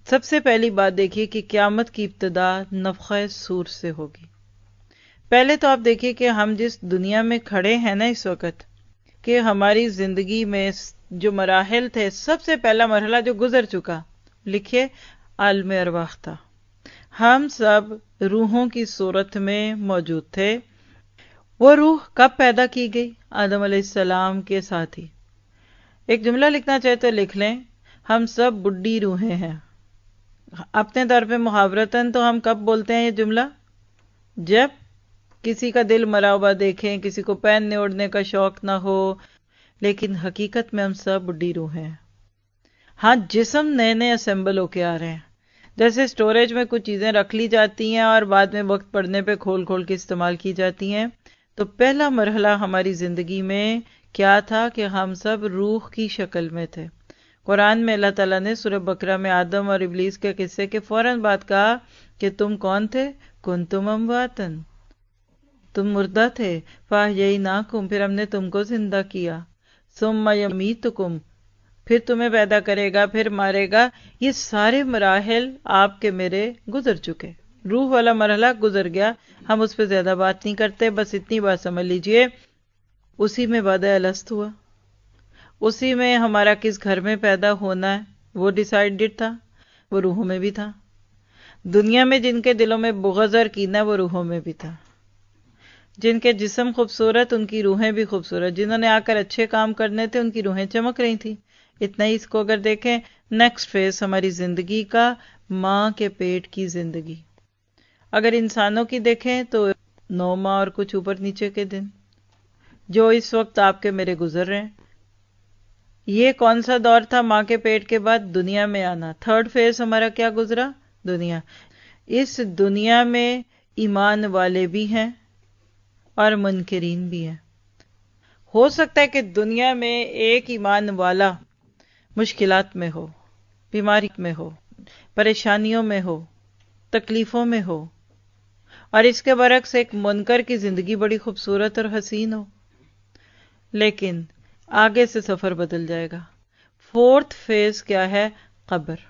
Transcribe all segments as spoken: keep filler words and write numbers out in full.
سب سے پہلی بات دیکھیے کہ قیامت کی ابتدا نفخہ صور سے ہوگی۔ پہلے تو آپ دیکھیے کہ ہم جس دنیا میں کھڑے ہیں نا اس وقت، کہ ہماری زندگی میں جو مراحل تھے، سب سے پہلا مرحلہ جو گزر چکا، لکھیے عالم ارواح تھا۔ ہم سب روحوں کی صورت میں موجود تھے۔ وہ روح کب پیدا کی گئی؟ آدم علیہ السلام کے ساتھ ہی۔ ایک جملہ لکھنا چاہے تو لکھ لیں، ہم سب بڈھی روحیں ہیں۔ اپنے طور پہ محاورتاً تو ہم کب بولتے ہیں یہ جملہ؟ جب کسی کا دل مرا ہوا دیکھیں، کسی کو پہننے اوڑھنے کا شوق نہ ہو، لیکن حقیقت میں ہم سب بڈھی روحیں ہیں۔ ہاں، جسم نئے نئے اسمبل ہو کے آ رہے ہیں، جیسے سٹوریج میں کچھ چیزیں رکھ لی جاتی ہیں اور بعد میں وقت پڑنے پہ کھول کھول کے استعمال کی جاتی ہیں۔ تو پہلا مرحلہ ہماری زندگی میں کیا تھا کہ ہم سب روح کی شکل میں تھے۔ قرآن میں اللہ تعالیٰ نے سورہ بقرہ میں آدم اور ابلیس کے قصے کے فوراً بعد کہا کہ تم کون تھے؟ کنتم امواتن، تم مردہ تھے، فاحییناکم، پھر ہم نے تم کو زندہ کیا، ثم یمیتکم، پھر تمہیں پیدا کرے گا، پھر مارے گا۔ یہ سارے مراحل آپ کے میرے گزر چکے۔ روح والا مرحلہ گزر گیا، ہم اس پہ زیادہ بات نہیں کرتے، بس اتنی بات سمجھ لیجئے، اسی میں وعدہ الست ہوا، اسی میں ہمارا کس گھر میں پیدا ہونا ہے وہ ڈیسائیڈڈ تھا، وہ روحوں میں بھی تھا۔ دنیا میں جن کے دلوں میں بغض اور کینہ، وہ روحوں میں بھی تھا۔ جن کے جسم خوبصورت، ان کی روحیں بھی خوبصورت۔ جنہوں نے آ کر اچھے کام کرنے تھے، ان کی روحیں چمک رہی تھیں۔ اتنا ہی اس کو اگر دیکھیں، نیکسٹ فیز ہماری زندگی کا، ماں کے پیٹ کی زندگی۔ اگر انسانوں کی دیکھیں تو نو ماہ اور کچھ اوپر نیچے کے دن جو اس وقت آپ کے میرے گزر رہے ہیں۔ یہ کون سا دور تھا؟ ماں کے پیٹ کے بعد دنیا میں آنا۔ تھرڈ فیز ہمارا کیا گزرا؟ دنیا۔ اس دنیا میں ایمان والے بھی ہیں اور منکرین بھی ہیں۔ ہو سکتا ہے کہ دنیا میں ایک ایمان والا مشکلات میں ہو، بیماری میں ہو، پریشانیوں میں ہو، تکلیفوں میں ہو، اور اس کے برعکس ایک منکر کی زندگی بڑی خوبصورت اور حسین ہو، لیکن آگے سے سفر بدل جائے گا۔ فورتھ فیز کیا ہے؟ قبر۔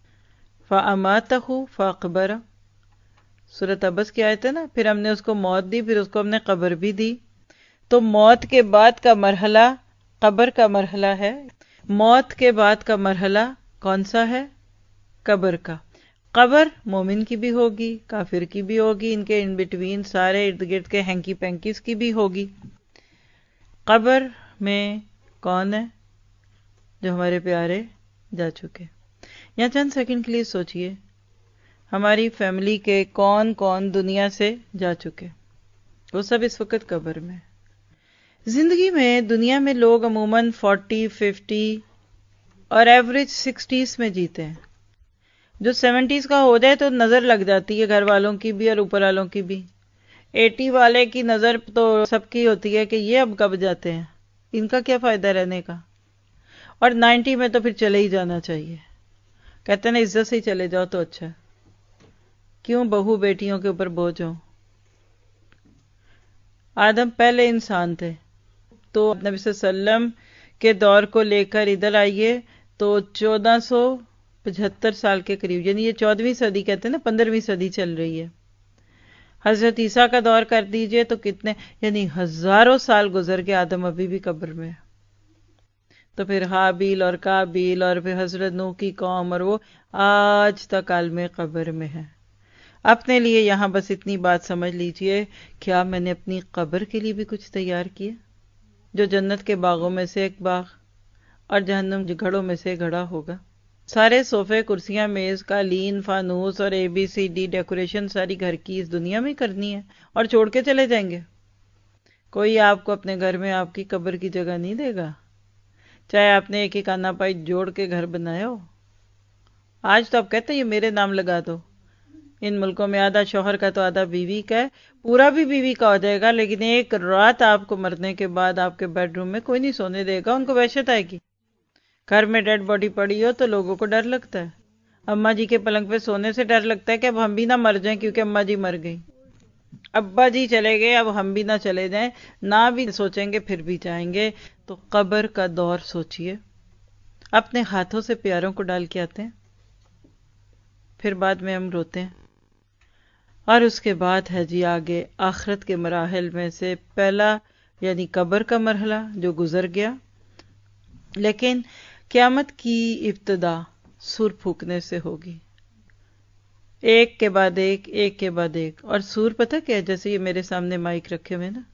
فَأَمَاتَهُ فَأَقْبَرَهُ، سورۃ عبس کی آیت ہے نا، پھر ہم نے اس کو موت دی، پھر اس کو ہم نے قبر بھی دی۔ تو موت کے بعد کا مرحلہ قبر کا مرحلہ ہے۔ موت کے بعد کا مرحلہ کون سا ہے؟ قبر کا۔ قبر مومن کی بھی ہوگی، کافر کی بھی ہوگی، ان کے ان بٹوین سارے ارد گرد کے ہینکی پینکیز کی بھی ہوگی۔ قبر میں کون ہے؟ جو ہمارے پیارے جا چکے۔ یا چند سیکنڈ کے لیے سوچئے، ہماری فیملی کے کون کون دنیا سے جا چکے، وہ سب اس وقت قبر میں۔ زندگی میں دنیا میں لوگ عموماً فورٹی ففٹی اور ایوریج سکسٹیز میں جیتے ہیں۔ جو سیونٹیز کا ہو جائے تو نظر لگ جاتی ہے گھر والوں کی بھی اور اوپر والوں کی بھی۔ ایٹی والے کی نظر تو سب کی ہوتی ہے کہ یہ اب کب جاتے ہیں، ان کا کیا فائدہ رہنے کا۔ اور نائنٹی میں تو پھر چلے ہی جانا چاہیے، کہتے ہیں نا عزت سے ہی چلے جاؤ تو اچھا ہے، کیوں بہو بیٹیوں کے اوپر بوجھ ہو۔ آدم پہلے انسان تھے، تو نبی صلی اللہ علیہ وسلم کے دور کو لے کر ادھر آئیے تو چودہ سو پچہتر سال کے قریب، یعنی یہ چودہویں صدی کہتے ہیں نا، پندرہویں صدی چل رہی ہے۔ حضرت عیسیٰ کا دور کر دیجئے تو کتنے، یعنی ہزاروں سال گزر کے آدم ابھی بھی قبر میں ہے۔ تو پھر حابیل اور کابیل اور پھر حضرت نوح کی قوم، اور وہ آج تک عالم قبر میں ہے۔ اپنے لیے یہاں بس اتنی بات سمجھ لیجئے، کیا میں نے اپنی قبر کے لیے بھی کچھ تیار کیا؟ جو جنت کے باغوں میں سے ایک باغ اور جہنم کے گھڑوں میں سے گھڑا ہوگا۔ سارے صوفے، کرسیاں، میز، قالین، فانوس اور A B C D decoration ساری گھر کی اس دنیا میں کرنی ہے اور چھوڑ کے چلے جائیں گے۔ کوئی آپ کو اپنے گھر میں آپ کی قبر کی جگہ نہیں دے گا، چاہے آپ نے ایک ایک آنا پائی جوڑ کے گھر بنایا ہو۔ آج تو آپ کہتے ہیں یہ میرے نام لگا دو۔ ان ملکوں میں آدھا شوہر کا تو آدھا بیوی کا ہے، پورا بھی بیوی کا ہو جائے گا، لیکن ایک رات آپ کو مرنے کے بعد آپ کے بیڈ روم میں کوئی نہیں سونے دے گا، ان کو وحشت آئے گی۔ گھر میں ڈیڈ باڈی پڑی ہو تو لوگوں کو ڈر لگتا ہے۔ اماں جی کے پلنگ پہ سونے سے ڈر لگتا ہے کہ اب ہم بھی نہ مر جائیں، کیونکہ اماں جی مر گئی، ابا جی چلے گئے، اب ہم بھی نہ چلے جائیں، نہ بھی سوچیں گے پھر بھی جائیں گے۔ تو قبر کا دور سوچئے، اپنے ہاتھوں سے پیاروں کو ڈال کے آتے ہیں، پھر بعد میں ہم روتے ہیں. اور اس کے بعد ہے جی آگے آخرت کے مراحل میں سے پہلا یعنی قبر کا مرحلہ جو گزر گیا، لیکن قیامت کی ابتدا سور پھونکنے سے ہوگی، ایک کے بعد ایک، ایک کے بعد ایک. اور سور پتہ کیا ہے؟ جیسے یہ میرے سامنے مائک رکھے ہوئے نا،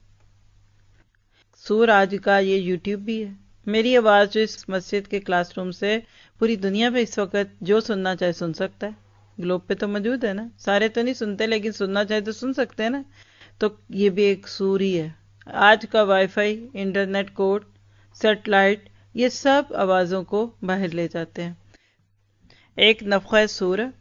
سور آج کا یہ یوٹیوب بھی ہے. میری آواز جو اس مسجد کے کلاس روم سے پوری دنیا پہ اس وقت جو سننا چاہے سن سکتا ہے. گلوب پہ تو موجود ہے نا، سارے تو نہیں سنتے لیکن سننا چاہے تو سن سکتے ہیں نا. تو یہ بھی ایک سور ہی ہے. آج کا wifi, internet code, satellite, یہ سب آوازوں کو باہر لے جاتے ہیں. ایک نفخہ سور ہے.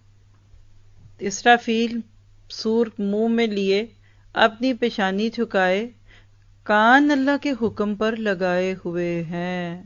اسرافیل سور منہ میں لیے اپنی پیشانی جھکائے کان اللہ کے حکم پر لگائے ہوئے ہیں.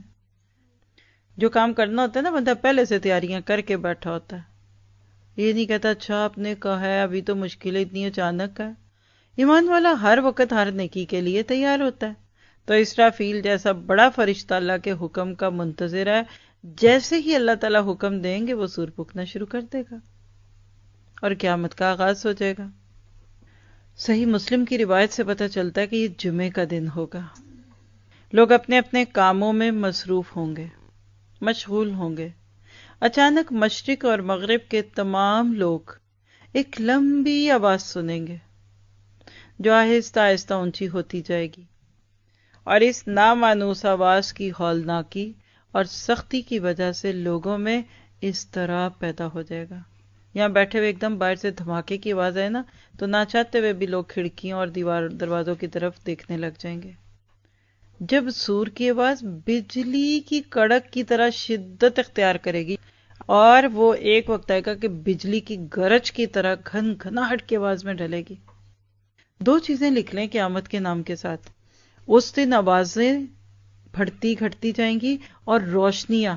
جو کام کرنا ہوتا ہے نا بندہ پہلے سے تیاریاں کر کے بیٹھا ہوتا ہے. یہ نہیں کہتا اچھا آپ نے کہا ہے ابھی تو مشکلیں اتنی اچانک ہے. ایمان والا ہر وقت ہر نیکی کے لیے تیار ہوتا ہے. تو اسرافیل جیسا بڑا فرشتہ اللہ کے حکم کا منتظر ہے. جیسے ہی اللہ تعالیٰ حکم دیں گے وہ سور پھونکنا شروع کر دے گا اور قیامت کا آغاز ہو جائے گا. صحیح مسلم کی روایت سے پتہ چلتا ہے کہ یہ جمعے کا دن ہوگا. لوگ اپنے اپنے کاموں میں مصروف ہوں گے، مشغول ہوں گے. اچانک مشرق اور مغرب کے تمام لوگ ایک لمبی آواز سنیں گے جو آہستہ آہستہ اونچی ہوتی جائے گی، اور اس نامانوس آواز کی ہولناکی اور سختی کی وجہ سے لوگوں میں اضطراب پیدا ہو جائے گا. یہاں بیٹھے ہوئے ایک دم باہر سے دھماکے کی آواز آئے نا تو نہ چاہتے ہوئے بھی لوگ کھڑکیوں اور دیوار دروازوں کی طرف دیکھنے لگ جائیں گے. جب سور کی آواز بجلی کی کڑک کی طرح شدت اختیار کرے گی اور وہ ایک وقت آئے گا کہ بجلی کی گرج کی طرح گھن گھناہٹ کی آواز میں ڈلے گی. دو چیزیں لکھ لیں قیامت کے نام کے ساتھ. اس دن آوازیں بڑھتی گھٹتی جائیں گی اور روشنیاں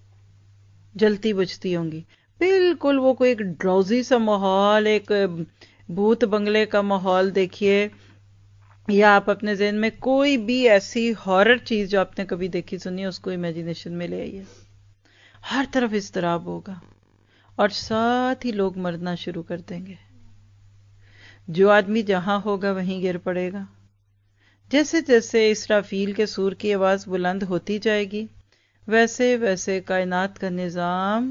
جلتی بجھتی ہوں گی. بالکل وہ کوئی ایک ڈراؤزی سا ماحول، ایک بھوت بنگلے کا ماحول دیکھیے، یا آپ اپنے ذہن میں کوئی بھی ایسی ہارر چیز جو آپ نے کبھی دیکھی سنی اس کو امیجنیشن میں لے آئیے. ہر طرف اضطراب ہوگا اور ساتھ ہی لوگ مرنا شروع کر دیں گے. جو آدمی جہاں ہوگا وہیں گر پڑے گا. جیسے جیسے اسرافیل کے سور کی آواز بلند ہوتی جائے گی ویسے ویسے کائنات کا نظام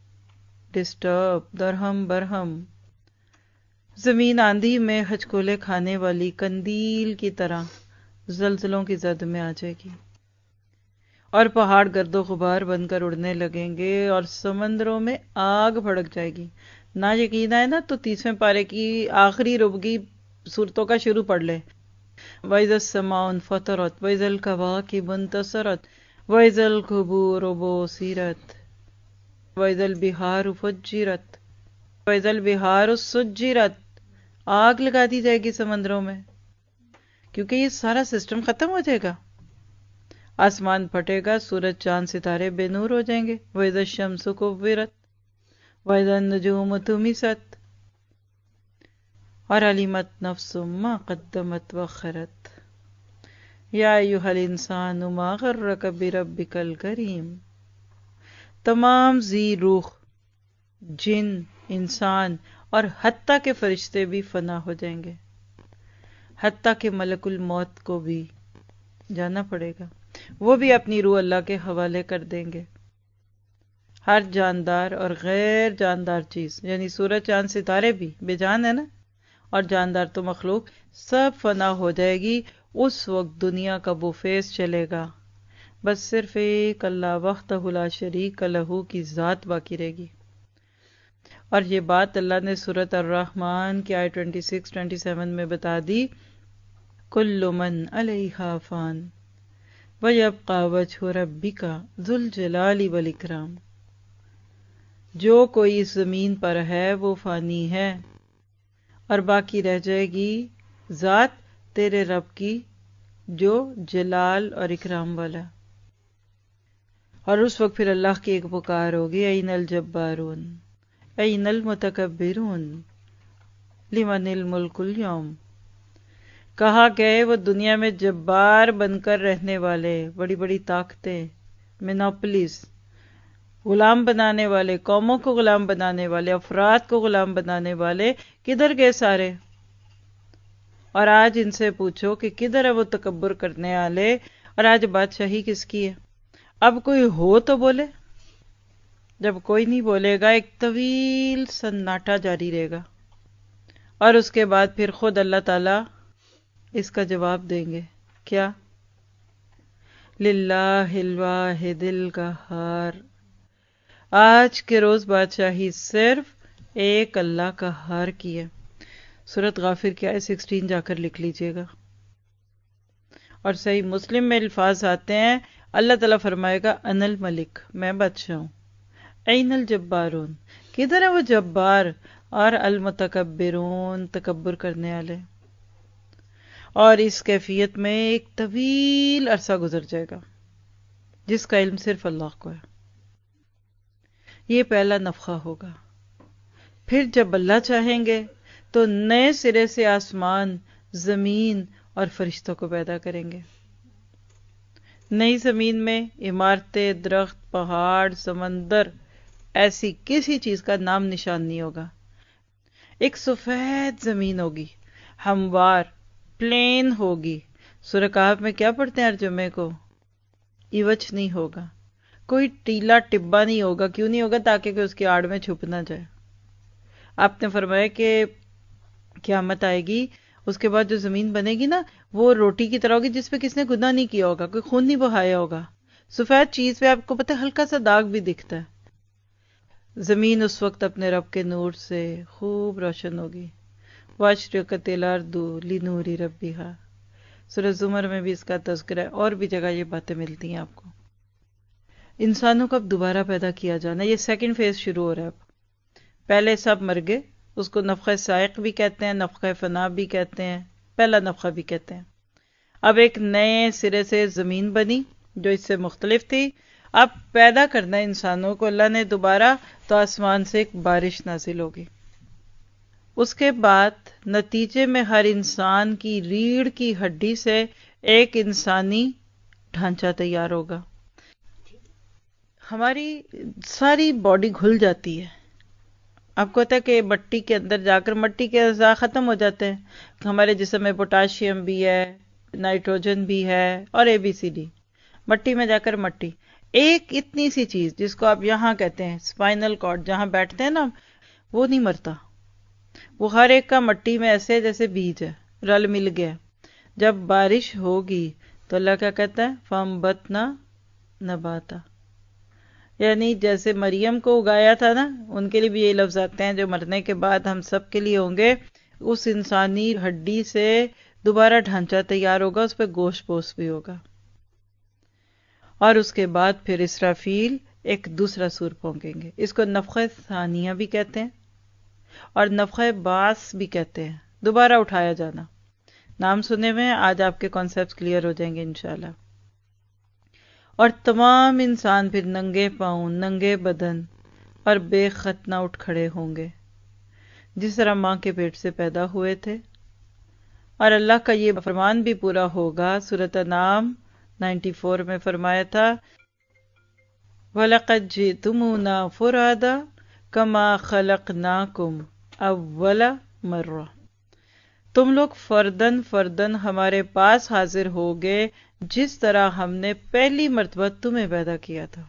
ڈسٹرب، درہم برہم. زمین آندھی میں ہچکولے کھانے والی قندیل کی طرح زلزلوں کی زد میں آ جائے گی اور پہاڑ گرد و غبار بن کر اڑنے لگیں گے اور سمندروں میں آگ بھڑک جائے گی. نہ یقین آئے نا تو تیسویں پارے کی آخری ربگی صورتوں کا شروع پڑھ لے. وَإِذَا السَّمَاءُ انفطرت وَإِذَا الْكَوَاكِبُ انتثرت وَإِذَا الْقُبُورُ بُعْثِرَتْ وَإِذَا الْبِحَارُ فُجِّرَتْ وَإِذَا الْبِحَارُ سُجِّرَتْ. آگ لگا دی جائے گی سمندروں میں کیونکہ یہ سارا سسٹم ختم ہو جائے گا. آسمان پھٹے گا، سورج چاند ستارے بے نور ہو جائیں گے. وَإِذَا الشَّمْسُ كُوِّرَتْ وَإِذَا النُّجُومُ طُمِسَتْ اور عَلِمَتْ نَفْسٌ مَّا قَدَّمَتْ وَأَخَّرَتْ. یا ایھا الانسان ما غرک بربک الکریم. تمام ذی روح، جن، انسان اور حتیٰ کے فرشتے بھی فنا ہو جائیں گے. حتیٰ کہ ملک الموت کو بھی جانا پڑے گا، وہ بھی اپنی روح اللہ کے حوالے کر دیں گے. ہر جاندار اور غیر جاندار چیز یعنی سورج چاند ستارے بھی بے جان ہے نا، اور جاندار تو مخلوق سب فنا ہو جائے گی. اس وقت دنیا کا بوفیس چلے گا، بس صرف ایک اللہ وحدہ لا شریک لہ کی ذات باقی رہے گی. اور یہ بات اللہ نے سورۃ الرحمن کی آیت چھبیس سیون میں بتا دی. کل من علیہا فان وَيَبْقَى وَجْهُ رَبِّكَ ذُو الْجَلَالِ وَالْإِكْرَامِ. جو کوئی اس زمین پر ہے وہ فانی ہے اور باقی رہ جائے گی ذات تیرے رب کی جو جلال اور اکرام والا. اور اس وقت پھر اللہ کی ایک پکار ہوگی، این الجبارون این المتکبرون لمن الملک اليوم. کہا گئے وہ دنیا میں جبار بن کر رہنے والے، بڑی بڑی طاقتیں، مینوپلیز، غلام بنانے والے، قوموں کو غلام بنانے والے، افراد کو غلام بنانے والے کدھر گئے سارے؟ اور آج ان سے پوچھو کہ کدھر ہے وہ تکبر کرنے والے، اور آج بادشاہی کس کی ہے؟ اب کوئی ہو تو بولے. جب کوئی نہیں بولے گا ایک طویل سناٹا جاری رہے گا، اور اس کے بعد پھر خود اللہ تعالی اس کا جواب دیں گے. کیا؟ للہ الواحد القہار. آج کے روز بادشاہی صرف ایک اللہ قہار کی ہے. سورۃ غافر کی آیت سکسٹین جا کر لکھ لیجئے گا. اور صحیح مسلم میں الفاظ آتے ہیں، اللہ تعالیٰ فرمائے گا انا الملک، میں بادشاہ ہوں. این الجبارون، کدھر ہے وہ جبار؟ اور المتکبرون، تکبر کرنے والے. اور اس کیفیت میں ایک طویل عرصہ گزر جائے گا جس کا علم صرف اللہ کو ہے. یہ پہلا نفخہ ہوگا. پھر جب اللہ چاہیں گے تو نئے سرے سے آسمان، زمین اور فرشتوں کو پیدا کریں گے. نئی زمین میں عمارتیں، درخت، پہاڑ، سمندر، ایسی کسی چیز کا نام نشان نہیں ہوگا. ایک سفید زمین ہوگی، ہموار، پلین ہوگی. سورہ کہف میں کیا پڑھتے ہیں ہر جمعے کو؟ ایوچ نہیں ہوگا، کوئی ٹیلا ٹبا نہیں ہوگا. کیوں نہیں ہوگا؟ تاکہ کہ اس کی آڑ میں چھپ نہ جائے. آپ نے فرمایا کہ قیامت آئے گی، اس کے بعد جو زمین بنے گی نا وہ روٹی کی طرح ہوگی جس پہ کس نے گناہ نہیں کیا ہوگا، کوئی خون نہیں بہایا ہوگا. سفید چیز پہ آپ کو پتہ ہے ہلکا سا داغ بھی دکھتا ہے. زمین اس وقت اپنے رب کے نور سے خوب روشن ہوگی. واشرقت الارض لنور ربها. سورہ زمر میں بھی اس کا تذکرہ ہے، اور بھی جگہ یہ باتیں ملتی ہیں آپ کو. انسانوں کو اب دوبارہ پیدا کیا جانا، یہ سیکنڈ فیز شروع ہو رہا ہے. اب پہلے سب مر گئے، اس کو نفخہ صاعق بھی کہتے ہیں، نفخہ فنا بھی کہتے ہیں، پہلا نفخہ بھی کہتے ہیں. اب ایک نئے سرے سے زمین بنی جو اس سے مختلف تھی. اب پیدا کرنا انسانوں کو اللہ نے دوبارہ، تو آسمان سے ایک بارش نازل ہوگی. اس کے بعد نتیجے میں ہر انسان کی ریڑھ کی ہڈی سے ایک انسانی ڈھانچہ تیار ہوگا. ہماری ساری باڈی گھل جاتی ہے. آپ کو پتا ہے کہ مٹی کے اندر جا کر مٹی کے اجزاء ختم ہو جاتے ہیں. ہمارے جسم میں پوٹاشیم بھی ہے، نائٹروجن بھی ہے، اور اے بی سی ڈی. مٹی میں جا کر مٹی، ایک اتنی سی چیز جس کو آپ یہاں کہتے ہیں اسپائنل کارڈ، جہاں بیٹھتے ہیں نا، وہ نہیں مرتا. وہ ہر ایک کا مٹی میں ایسے جیسے بیج ہے، رل مل گیا. جب بارش ہوگی تو اللہ کیا کہتا ہے؟ فَأَنبَتْنَا نَبَاتًا. یعنی جیسے مریم کو اگایا تھا نا، ان کے لیے بھی یہ لفظ آتے ہیں جو مرنے کے بعد ہم سب کے لیے ہوں گے. اس انسانی ہڈی سے دوبارہ ڈھانچہ تیار ہوگا، اس پہ گوشت پوست بھی ہوگا. اور اس کے بعد پھر اسرافیل ایک دوسرا سور پھونکیں گے. اس کو نفخہ ثانیہ بھی کہتے ہیں اور نفخہ بعث بھی کہتے ہیں، دوبارہ اٹھایا جانا. نام سنے ہوئے ہیں، آج آپ کے کانسیپٹس کلیئر ہو جائیں گے انشاءاللہ. اور تمام انسان پھر ننگے پاؤں، ننگے بدن اور بے ختنہ اٹھ کھڑے ہوں گے جس طرح ماں کے پیٹ سے پیدا ہوئے تھے. اور اللہ کا یہ فرمان بھی پورا ہوگا. سورۃ انعام نائنٹی فور میں فرمایا تھا وَلَقَدْ جِئْتُمُونَا فُرَادَىٰ كَمَا خَلَقْنَاكُمْ أَوَّلَ مَرَّةٍ. تم لوگ فردن فردن ہمارے پاس حاضر ہوگے جس طرح ہم نے پہلی مرتبہ تمہیں پیدا کیا تھا.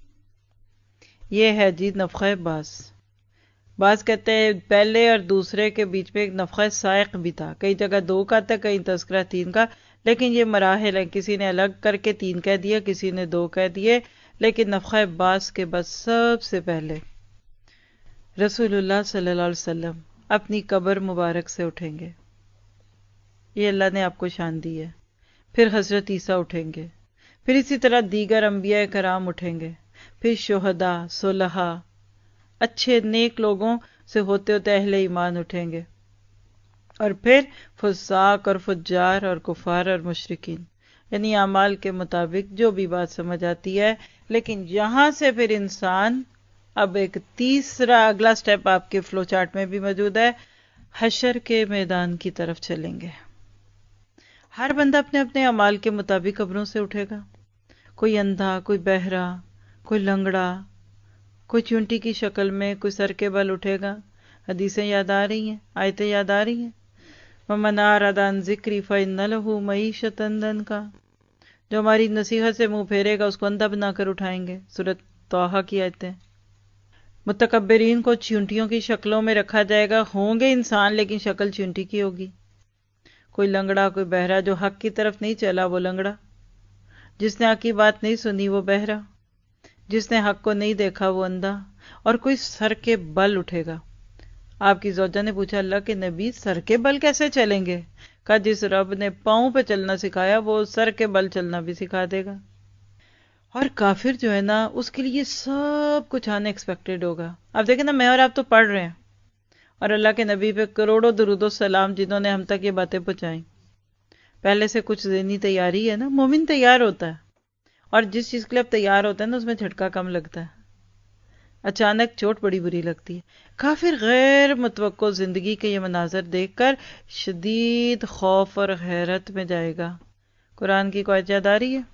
یہ ہے جی نفخہ بعث. بعض کہتے ہیں پہلے اور دوسرے کے بیچ میں ایک نفخہ صاعق بھی تھا. کئی جگہ دو کا تھا، کئی تذکرہ تین کا، لیکن یہ مراحل ہیں. کسی نے الگ کر کے تین کہہ دیا، کسی نے دو کہہ دیے. لیکن نفخہ بعث کے بعد سب سے پہلے رسول اللہ صلی اللہ علیہ وسلم اپنی قبر مبارک سے اٹھیں گے. یہ اللہ نے آپ کو شان دی ہے. پھر حضرت عیسیٰ اٹھیں گے. پھر اسی طرح دیگر انبیاء کرام اٹھیں گے. پھر شہداء، صلحاء، اچھے نیک لوگوں سے ہوتے ہوتے اہل ایمان اٹھیں گے. اور پھر فساق اور فجار اور کفار اور مشرکین، یعنی اعمال کے مطابق جو بھی بات سمجھ آتی ہے. لیکن یہاں سے پھر انسان اب ایک تیسرا اگلا سٹیپ آپ کے فلو چارٹ میں بھی موجود ہے، حشر کے میدان کی طرف چلیں گے. ہر بندہ اپنے اپنے اعمال کے مطابق قبروں سے اٹھے گا. کوئی اندھا، کوئی بہرا، کوئی لنگڑا، کوئی چونٹی کی شکل میں، کوئی سر کے بل اٹھے گا. حدیثیں یاد آ رہی ہیں، آیتیں یاد آ رہی ہیں. وَمَنْ أَعْرَضَ عَنْ ذِكْرِي فَإِنَّ لَهُ مَعِيشَةً ضَنْكًا. جو ہماری نصیحت سے منہ پھیرے گا اس کو اندھا بنا کر اٹھائیں گے. سورۃ طٰہٰ کی آیتیں. متکبرین کو چونٹیوں کی شکلوں میں رکھا جائے گا. ہوں گے انسان لیکن شکل چونٹی کی ہوگی. کوئی لنگڑا، کوئی بہرا، جو حق کی طرف نہیں چلا وہ لنگڑا، جس نے حق کی بات نہیں سنی وہ بہرا، جس نے حق کو نہیں دیکھا وہ اندھا. اور کوئی سر کے بل اٹھے گا. آپ کی زوجہ نے پوچھا اللہ کے نبی سر کے بل کیسے چلیں گے؟ کہا جس رب نے پاؤں پہ چلنا سکھایا وہ سر کے بل چلنا بھی سکھا دے گا. اور کافر جو ہے نا اس کے لیے سب کچھ ان ایکسپیکٹڈ ہوگا. آپ دیکھیں نا، میں اور آپ تو پڑھ رہے ہیں اور اللہ کے نبی پہ کروڑوں درود و سلام جنہوں نے ہم تک یہ باتیں پہنچائیں. پہلے سے کچھ ذہنی تیاری ہے نا. مومن تیار ہوتا ہے اور جس چیز کے لیے اب تیار ہوتا ہے نا اس میں جھٹکا کم لگتا ہے، اچانک چوٹ بڑی بری لگتی ہے. کافر غیر متوقع زندگی کے یہ مناظر دیکھ کر شدید خوف اور حیرت میں جائے گا. قرآن کی کوئی یاد آ رہی ہے؟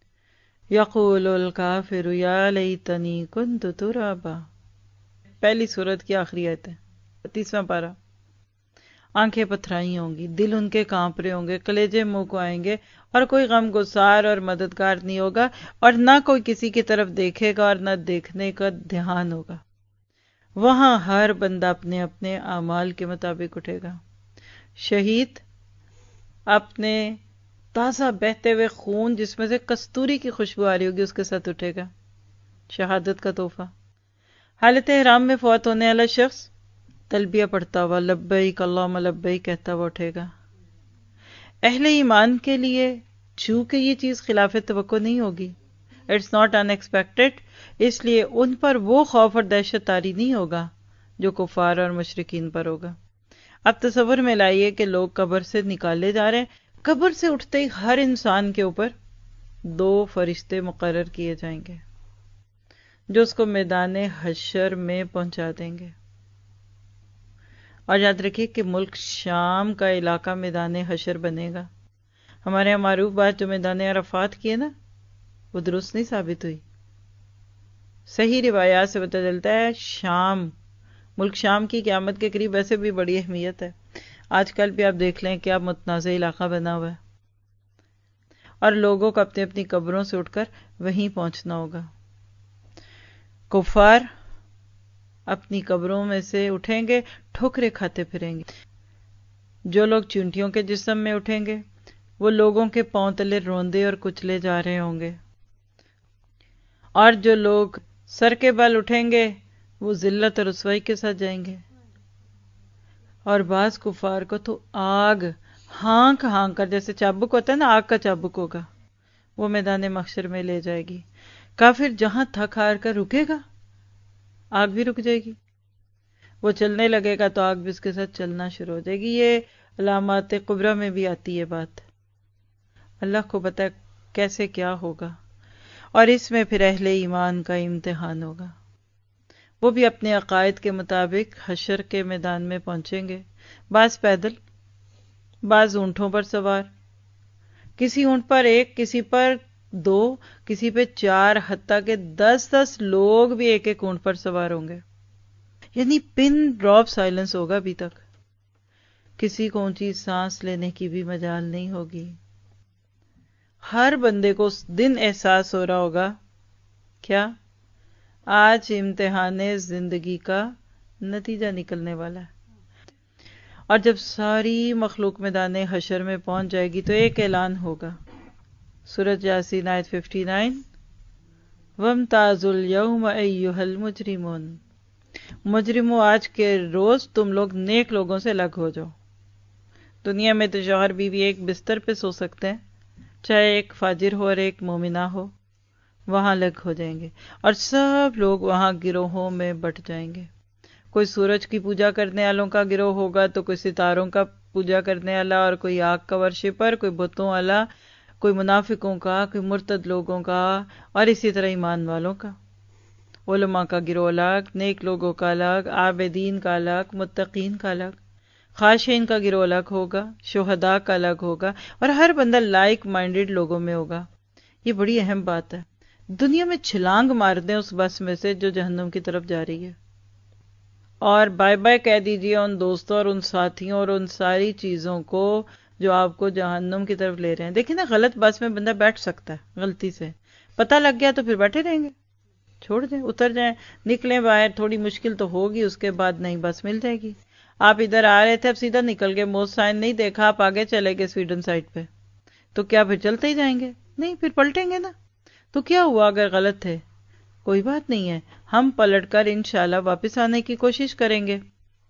یقول الکافر یا لیتنی کنت ترابا. پہلی سورت کی آخری آیت ہے، تیسواں پارہ. آنکھیں پتھرائی ہوں گی، دل ان کے کانپ رہے ہوں گے، کلیجے منہ کو آئیں گے اور کوئی غم گسار اور مددگار نہیں ہوگا اور نہ کوئی کسی کی طرف دیکھے گا اور نہ دیکھنے کا دھیان ہوگا. وہاں ہر بندہ اپنے اپنے اعمال کے مطابق اٹھے گا. شہید اپنے تازہ بہتے ہوئے خون جس میں سے کستوری کی خوشبو آ رہی ہوگی اس کے ساتھ اٹھے گا، شہادت کا تحفہ. حالت احرام میں فوت ہونے والا شخص تلبیہ پڑھتا ہوا لبیک اللہم لبیک کہتا ہوا اٹھے گا. اہل ایمان کے لیے چونکہ یہ چیز خلاف توقع نہیں ہوگی، اٹس ناٹ ان ایکسپیکٹڈ، اس لیے ان پر وہ خوف اور دہشت طاری نہیں ہوگا جو کفار اور مشرکین پر ہوگا. اب تصور میں لائیے کہ لوگ قبر سے نکالے جا رہے ہیں. قبر سے اٹھتے ہی ہر انسان کے اوپر دو فرشتے مقرر کیے جائیں گے جو اس کو میدان حشر میں پہنچا دیں گے. اور یاد رکھیے کہ ملک شام کا علاقہ میدان حشر بنے گا. ہمارے یہاں معروف بات جو میدان عرفات کی ہے نا وہ درست نہیں ثابت ہوئی. صحیح روایات سے پتہ چلتا ہے شام، ملک شام کی قیامت کے قریب ویسے بھی بڑی اہمیت ہے. آج کل بھی آپ دیکھ لیں کیا متنازع علاقہ بنا ہوا ہے اور لوگوں کو اپنی اپنی قبروں سے اٹھ کر وہیں پہنچنا ہوگا. کفار اپنی قبروں میں سے اٹھیں گے، ٹھوکرے کھاتے پھریں گے. جو لوگ چونٹیوں کے جسم میں اٹھیں گے وہ لوگوں کے پاؤں تلے روندے اور کچلے جا رہے ہوں گے، اور جو لوگ سر کے بل اٹھیں گے وہ ذلت اور رسوائی کے ساتھ جائیں گے. اور بعض کفار کو تو آگ ہانک ہانک کر، جیسے چابک ہوتا ہے نا، آگ کا چابک ہوگا، وہ میدان محشر میں لے جائے گی. کافر جہاں تھک ہار کر رکے گا آگ بھی رک جائے گی. وہ چلنے لگے گا تو آگ بھی اس کے ساتھ چلنا شروع ہو جائے گی. یہ علامات کبریٰ میں بھی آتی ہے بات. اللہ کو پتہ ہے کیسے کیا ہوگا. اور اس میں پھر اہل ایمان کا امتحان ہوگا. وہ بھی اپنے عقائد کے مطابق حشر کے میدان میں پہنچیں گے. بعض پیدل، بعض اونٹوں پر سوار، کسی اونٹ پر ایک، کسی پر دو، کسی پہ چار، حتیٰ کہ دس دس لوگ بھی ایک ایک اونٹ پر سوار ہوں گے. یعنی پن ڈراپ سائلنس ہوگا ابھی تک. کسی کو اونچی سانس لینے کی بھی مجال نہیں ہوگی. ہر بندے کو اس دن احساس ہو رہا ہوگا کیا آج امتحان زندگی کا نتیجہ نکلنے والا ہے. اور جب ساری مخلوق میدان حشر میں پہنچ جائے گی تو ایک اعلان ہوگا. سورۃ یاسین آیت ففٹی نائن، وَامْتَازُوا الْيَوْمَ أَيُّهَا الْمُجْرِمُونَ. مجرموں آج کے روز تم لوگ نیک لوگوں سے الگ ہو جاؤ. دنیا میں تو شوہر بیوی ایک بستر پہ سو سکتے ہیں، چاہے ایک فاجر ہو اور ایک مومنہ ہو. وہاں الگ ہو جائیں گے اور سب لوگ وہاں گروہوں میں بٹ جائیں گے. کوئی سورج کی پوجا کرنے والوں کا گروہ ہوگا تو کوئی ستاروں کا پوجا کرنے والا، اور کوئی آگ کا ورشپر، کوئی بتوں والا، کوئی منافقوں کا، کوئی مرتد لوگوں کا، اور اسی طرح ایمان والوں کا. علماء کا گروہ الگ، نیک لوگوں کا الگ، عابدین کا الگ، متقین کا الگ. خاشعین کا گروہ الگ ہوگا، شہداء کا الگ ہوگا، اور ہر بندہ لائک مائنڈڈ لوگوں میں ہوگا. یہ بڑی اہم بات ہے. دنیا میں چھلانگ مار دیں اس بس میں سے جو جہنم کی طرف جا رہی ہے، اور بائے بائے کہہ دیجیے ان دوستوں اور ان ساتھیوں اور ان ساری چیزوں کو جو آپ کو جہنم کی طرف لے رہے ہیں۔ دیکھیں نا، غلط بس میں بندہ بیٹھ سکتا ہے غلطی سے، پتہ لگ گیا تو پھر بیٹھے رہیں گے، چھوڑ دیں، اتر جائیں، نکلیں باہر، تھوڑی مشکل تو ہوگی، اس کے بعد نئی بس مل جائے گی۔ آپ ادھر آ رہے تھے، اب سیدھا نکل گئے، موز سائن نہیں دیکھا، آپ آگے چلے گئے سویڈن سائڈ پہ، تو کیا پھر چلتے ہی جائیں گے؟ نہیں، پھر پلٹیں گے نا۔ تو کیا ہوا اگر غلط تھے؟ کوئی بات نہیں ہے، ہم پلٹ کر انشاءاللہ واپس آنے کی کوشش کریں گے،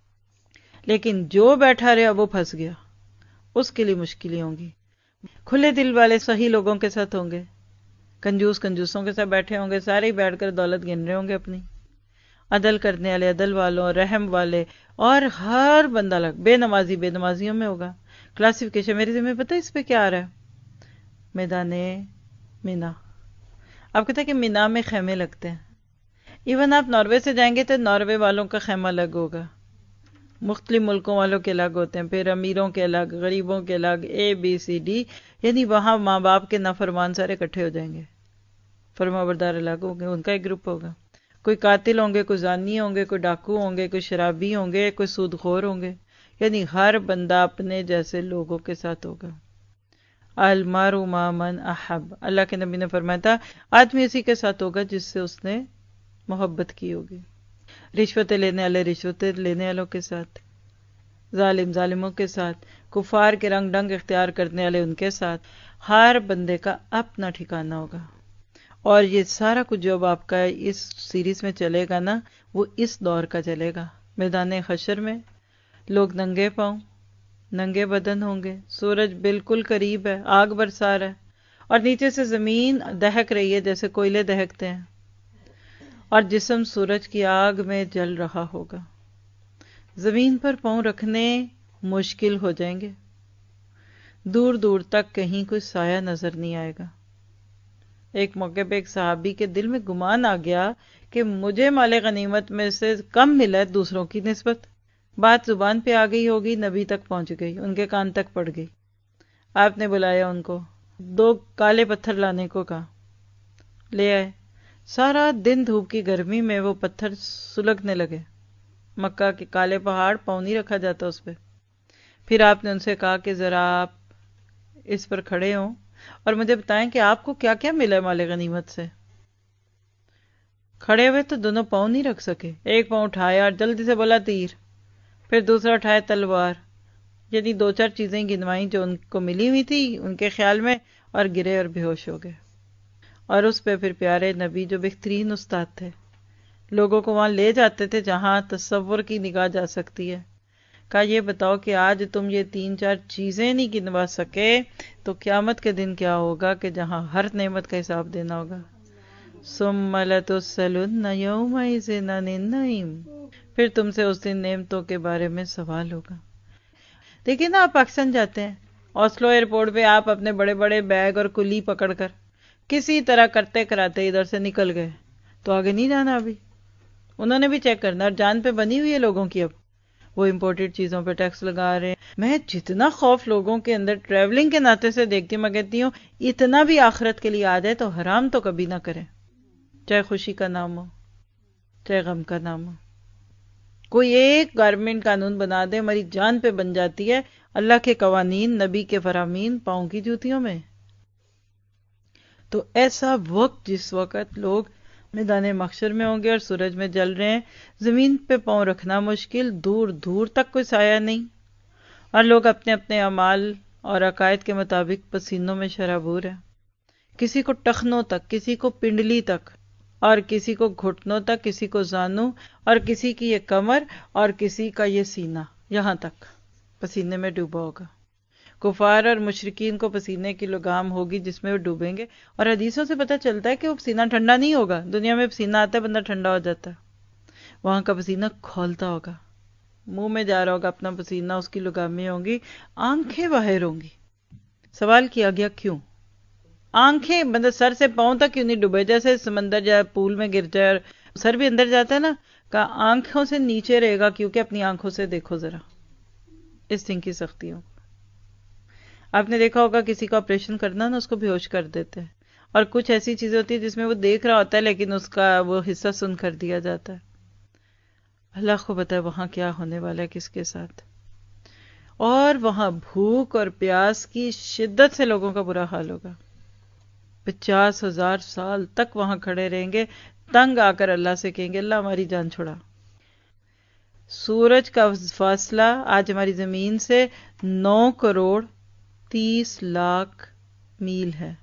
لیکن جو بیٹھا رہا وہ پھنس گیا، اس کے لیے مشکلیں ہوں گی۔ کھلے دل والے صحیح لوگوں کے ساتھ ہوں گے، کنجوس کنجوسوں کے ساتھ بیٹھے ہوں گے، سارے ہی بیٹھ کر دولت گن رہے ہوں گے اپنی، عدل کرنے والے عدل والوں، رحم والے، اور ہر بندہ لگ بے نمازی بے نمازیوں میں ہوگا۔ کلاسیفیکیشن میری ذمہ پتہ ہے اس پہ کیا آ رہا ہے؟ میدان مینا، آپ کہتے ہیں کہ مینا میں خیمے لگتے ہیں، ایون آپ ناروے سے جائیں گے تو ناروے والوں کا خیمہ الگ ہوگا، مختلف ملکوں والوں کے الگ ہوتے ہیں، پھر امیروں کے الگ، غریبوں کے الگ، اے بی سی ڈی، یعنی وہاں ماں باپ کے نافرمان سارے اکٹھے ہو جائیں گے، فرما بردار الگ ہوں گے، ان کا ایک گروپ ہوگا، کوئی قاتل ہوں گے، کوئی زانی ہوں گے، کوئی ڈاکو ہوں گے، کوئی شرابی ہوں گے، کوئی سود خور ہوں گے، یعنی ہر بندہ اپنے جیسے لوگوں کے ساتھ ہوگا۔ المرء مع من احب، اللہ کے نبی نے فرمایا تھا آدمی اسی کے ساتھ ہوگا جس سے اس نے محبت کی ہوگی۔ رشوتیں لینے والے رشوتیں لینے والوں کے ساتھ، ظالم ظالموں کے ساتھ، کفار کے رنگ ڈنگ اختیار کرنے والے ان کے ساتھ، ہر بندے کا اپنا ٹھکانہ ہوگا۔ اور یہ سارا کچھ جو اب آپ کا اس سیریز میں چلے گا نا، وہ اس دور کا چلے گا۔ میدان حشر میں لوگ ننگے پاؤں ننگے بدن ہوں گے، سورج بالکل قریب ہے، آگ برسا رہا ہے، اور نیچے سے زمین دہک رہی ہے جیسے کوئلے دہکتے ہیں، اور جسم سورج کی آگ میں جل رہا ہوگا، زمین پر پاؤں رکھنے مشکل ہو جائیں گے، دور دور تک کہیں کوئی سایہ نظر نہیں آئے گا۔ ایک موقع پہ ایک صحابی کے دل میں گمان آ گیا کہ مجھے مال غنیمت میں سے کم ملا ہے دوسروں کی نسبت، بات زبان پہ آ گئی ہوگی، نبی تک پہنچ گئی، ان کے کان تک پڑ گئی، آپ نے بلایا ان کو، دو کالے پتھر لانے کو کہا، لے آئے، سارا دن دھوپ کی گرمی میں وہ پتھر سلگنے لگے، مکہ کے کالے پہاڑ، پاؤں نہیں رکھا جاتا اس پہ۔ پھر آپ نے ان سے کہا کہ ذرا آپ اس پر کھڑے ہوں اور مجھے بتائیں کہ آپ کو کیا کیا ملا ہے مال غنیمت سے۔ کھڑے ہوئے تو دونوں پاؤں نہیں رکھ سکے، ایک پاؤں اٹھایا اور جلدی سے بولا تیر، پھر دوسرا اٹھایا تلوار، یعنی دو چار چیزیں گنوائیں جو ان کو ملی ہوئی تھی ان کے خیال میں، اور گرے اور بے ہوش ہو گئے۔ اور اس پہ پھر پیارے نبی جو بہترین استاد تھے، لوگوں کو وہاں لے جاتے تھے جہاں تصور کی نگاہ جا سکتی ہے، کہا یہ بتاؤ کہ آج تم یہ تین چار چیزیں نہیں گنوا سکے تو قیامت کے دن کیا ہوگا کہ جہاں ہر نعمت کا حساب دینا ہوگا۔ ثم لتسألن یومئذ عن النعیم، پھر تم سے اس دن نعمتوں کے بارے میں سوال ہوگا۔ دیکھیں نا، آپ پاکستان جاتے ہیں، اوسلو ایئرپورٹ پہ آپ اپنے بڑے بڑے بیگ اور کلی پکڑ کر کسی طرح کرتے کراتے ادھر سے نکل گئے تو آگے نہیں جانا، ابھی انہوں نے بھی چیک کرنا، اور جان پہ بنی ہوئی ہے لوگوں کی، اب وہ امپورٹڈ چیزوں پہ ٹیکس لگا رہے ہیں۔ میں جتنا خوف لوگوں کے اندر ٹریولنگ کے ناطے سے دیکھتی ہوں، میں کہتی ہوں اتنا بھی آخرت کے لیے آ جائے تو حرام تو کبھی نہ کریں، چاہے خوشی کا نام ہو چاہے غم کا نام ہو۔ کوئی ایک گورنمنٹ قانون بنا دے، ہماری جان پہ بن جاتی ہے، اللہ کے قوانین، نبی کے فرامین پاؤں کی جوتیوں میں۔ تو ایسا وقت جس وقت لوگ میدان محشر میں ہوں گے اور سورج میں جل رہے ہیں، زمین پہ پاؤں رکھنا مشکل، دور دور تک کوئی سایہ نہیں، اور لوگ اپنے اپنے اعمال اور عقائد کے مطابق پسینوں میں شرابور ہیں، کسی کو ٹخنوں تک، کسی کو پنڈلی تک، اور کسی کو گھٹنوں تک، کسی کو زانو، اور کسی کی یہ کمر، اور کسی کا یہ سینہ، یہاں تک پسینے میں ڈوبا ہوگا۔ کفار اور مشرکین کو پسینے کی لگام ہوگی جس میں وہ ڈوبیں گے، اور حدیثوں سے پتہ چلتا ہے کہ وہ پسینہ ٹھنڈا نہیں ہوگا، دنیا میں پسینہ آتا ہے بندہ ٹھنڈا ہو جاتا ہے، وہاں کا پسینہ کھولتا ہوگا، منہ میں جا رہا ہوگا اپنا پسینہ، اس کی لگامیں ہوں گی، آنکھیں باہر ہوں گی۔ سوال کیا گیا کیوں؟ آنکھیں بندہ سر سے پاؤں تک کیوں نہیں ڈوبے؟ جیسے سمندر جائے، پول میں گر جائے اور سر بھی اندر جاتا ہے نا، کہ آنکھوں سے نیچے رہے گا، کیونکہ اپنی آنکھوں سے دیکھو ذرا اس دن کی سختیوں۔ آپ نے دیکھا ہوگا کسی کا آپریشن کرنا نا، اس کو بے ہوش کر دیتے ہیں، اور کچھ ایسی چیزیں ہوتی ہیں جس میں وہ دیکھ رہا ہوتا ہے لیکن اس کا وہ حصہ سن کر دیا جاتا ہے. اللہ کو پتہ ہے وہاں کیا ہونے والا ہے کس کے ساتھ. اور وہاں بھوک اور پیاس کی شدت سے لوگوں کا برا حال ہوگا. پچاس ہزار سال تک وہاں کھڑے رہیں گے، تنگ آ کر اللہ سے کہیں گے اللہ ہماری جان چھڑا. سورج کا فاصلہ آج ہماری زمین سے نو کروڑ تیس لاکھ میل ہے.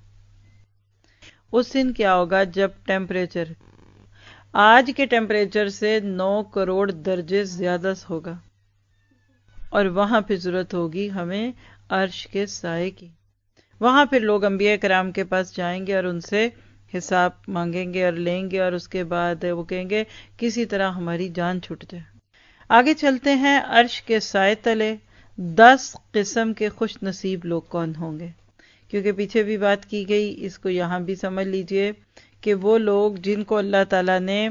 اس دن کیا ہوگا جب ٹیمپریچر آج کے ٹیمپریچر سے نو کروڑ درجے زیادہ ہوگا، اور وہاں پہ ضرورت ہوگی ہمیں عرش کے سائے کی. وہاں پھر لوگ انبیاء کرام کے پاس جائیں گے اور ان سے حساب مانگیں گے اور لیں گے، اور اس کے بعد وہ کہیں گے کسی طرح ہماری جان چھوٹ جائے. آگے چلتے ہیں. عرش کے سائے تلے دس قسم کے خوش نصیب لوگ کون ہوں گے؟ کیونکہ پیچھے بھی بات کی گئی، اس کو یہاں بھی سمجھ لیجئے کہ وہ لوگ جن کو اللہ تعالیٰ نے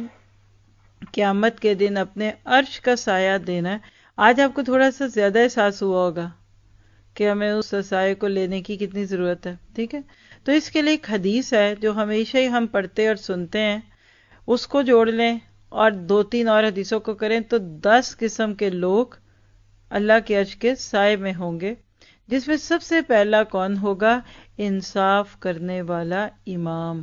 قیامت کے دن اپنے عرش کا سایہ دینا ہے. آج آپ کو تھوڑا سا زیادہ احساس ہوا ہوگا کہ ہمیں اس سایے کو لینے کی کتنی ضرورت ہے. ٹھیک ہے، تو اس کے لیے ایک حدیث ہے جو ہمیشہ ہی ہم پڑھتے اور سنتے ہیں، اس کو جوڑ لیں اور دو تین اور حدیثوں کو کریں تو دس قسم کے لوگ اللہ کے عرش کے سائے میں ہوں گے. جس میں سب سے پہلا کون ہوگا؟ انصاف کرنے والا امام.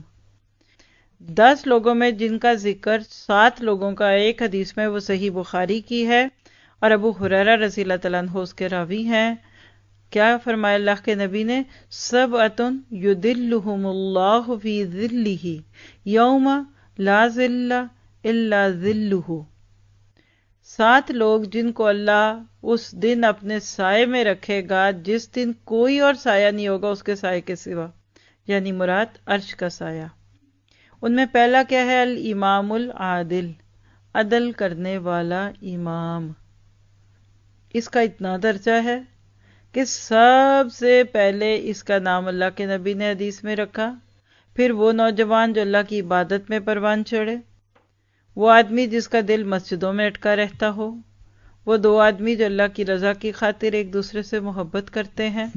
دس لوگوں میں جن کا ذکر سات لوگوں کا ایک حدیث میں وہ صحیح بخاری کی ہے، اور ابو ہریرہ رضی اللہ تعالیٰ عنہ اس کے راوی ہیں. کیا فرمایا اللہ کے نبی نے؟ سبعۃ یذلھم اللہ فی ظلہ یوم لا ظل الا ظلہ. سات لوگ جن کو اللہ اس دن اپنے سائے میں رکھے گا جس دن کوئی اور سایہ نہیں ہوگا اس کے سائے کے سوا، یعنی مراد عرش کا سایہ. ان میں پہلا کیا ہے؟ الامام العادل، عدل کرنے والا امام. اس کا اتنا درجہ ہے کہ سب سے پہلے اس کا نام اللہ کے نبی نے حدیث میں رکھا. پھر وہ نوجوان جو اللہ کی عبادت میں پروان چڑھے، وہ آدمی جس کا دل مسجدوں میں اٹکا رہتا ہو، وہ دو آدمی جو اللہ کی رضا کی خاطر ایک دوسرے سے محبت کرتے ہیں،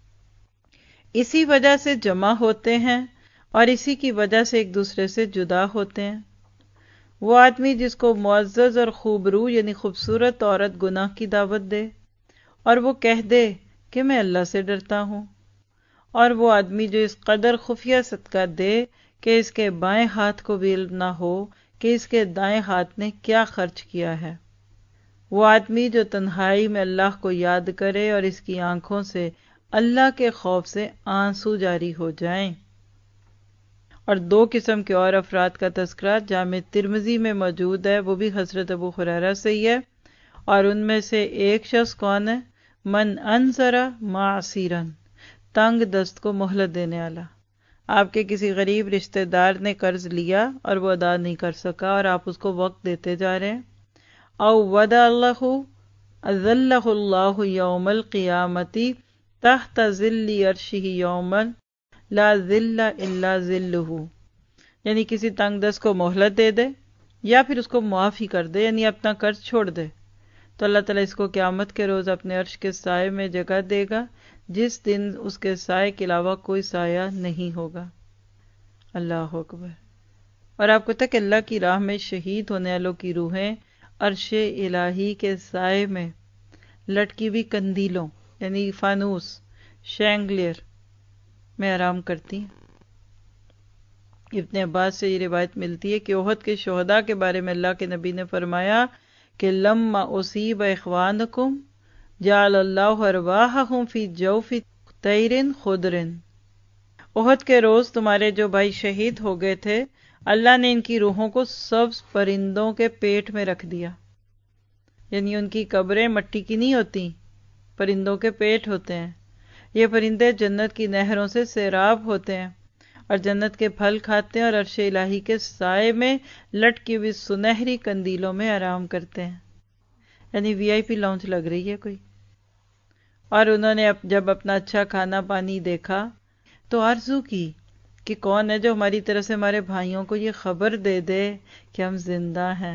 اسی وجہ سے جمع ہوتے ہیں اور اسی کی وجہ سے ایک دوسرے سے جدا ہوتے ہیں. وہ آدمی جس کو معزز اور خوبرو یعنی خوبصورت عورت گناہ کی دعوت دے اور وہ کہہ دے کہ میں اللہ سے ڈرتا ہوں، اور وہ آدمی جو اس قدر خفیہ صدقہ دے کہ اس کے بائیں ہاتھ کو بھی علم نہ ہو کہ اس کے دائیں ہاتھ نے کیا خرچ کیا ہے. وہ آدمی جو تنہائی میں اللہ کو یاد کرے اور اس کی آنکھوں سے اللہ کے خوف سے آنسو جاری ہو جائیں. اور دو قسم کے اور افراد کا تذکرہ جامع ترمذی میں موجود ہے، وہ بھی حضرت ابو ہریرہ سے ہی ہے. اور ان میں سے ایک شخص کون ہے؟ من انذر معسرا، تنگ دست کو مہلت دینے والا. آپ کے کسی غریب رشتہ دار نے قرض لیا اور وہ ادا نہیں کر سکا اور آپ اس کو وقت دیتے جا رہے ہیں. او ودا اللہ اذلہ اللہ یوم القیامت تحت ظل عرشہ یوم لا ظل الا ظلہ. یعنی کسی تنگ دست کو مہلت دے دے یا پھر اس کو معاف ہی کر دے، یعنی اپنا قرض چھوڑ دے، تو اللہ تعالیٰ اس کو قیامت کے روز اپنے عرش کے سائے میں جگہ دے گا جس دن اس کے سائے کے علاوہ کوئی سایہ نہیں ہوگا. اللہ اکبر. اور آپ کو تک اللہ کی راہ میں شہید ہونے والوں کی روحیں عرش الہی کے سائے میں لٹکی ہوئی کندیلوں یعنی فانوس شینگلیر میں آرام کرتی ہیں. ابن عباس سے یہ روایت ملتی ہے کہ احد کے شہداء کے بارے میں اللہ کے نبی نے فرمایا کہ لما اصیب اخوانکم جعل اللہ ارواحہم فی جوف طیر خضر. احد کے روز تمہارے جو بھائی شہید ہو گئے تھے، اللہ نے ان کی روحوں کو سبز پرندوں کے پیٹ میں رکھ دیا. یعنی ان کی قبریں مٹی کی نہیں ہوتی، پرندوں کے پیٹ ہوتے ہیں. یہ پرندے جنت کی نہروں سے سیراب ہوتے ہیں اور جنت کے پھل کھاتے ہیں اور عرش الہی کے سائے میں لٹکی ہوئی سنہری کندیلوں میں آرام کرتے ہیں. یعنی وی آئی پی لاؤنج لگ رہی ہے کوئی. اور انہوں نے جب اپنا اچھا کھانا پانی دیکھا تو آرزو کی کہ کون ہے جو ہماری طرف سے ہمارے بھائیوں کو یہ خبر دے دے کہ ہم زندہ ہیں